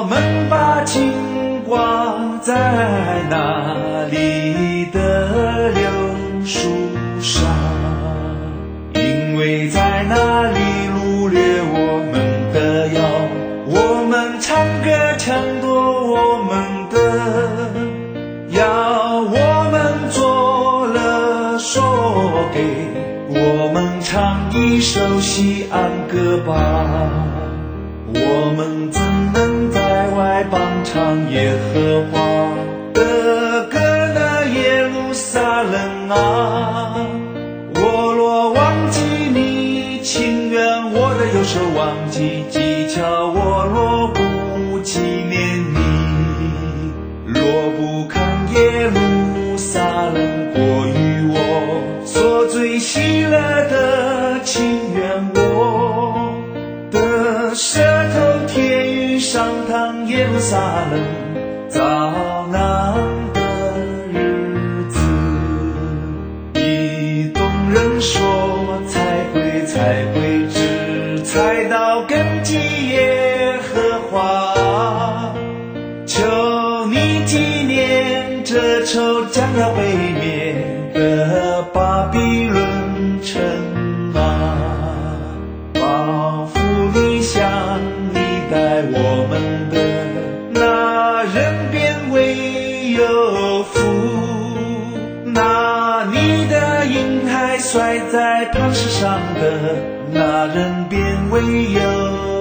我们把牵挂在那里的柳树上，因为在那里掳掠我们的妖，我们唱歌抢夺我们的要，我们做了说给我们唱一首西安歌吧，我们怎能在外邦唱耶和华的歌呢？耶路撒冷啊，我若忘记你，情愿我的右手忘记技巧，我若不纪念你，若不看耶路撒冷过于我所最喜乐的，情愿我的舌头贴于上膛耶路撒冷遭难的日子。一动人说才会知，才到根基耶和华，求你纪念这仇将要被灭的巴比伦城啊，报复你向你待我们的那人便为有福，拿你的婴孩摔在磐石上的那人便为有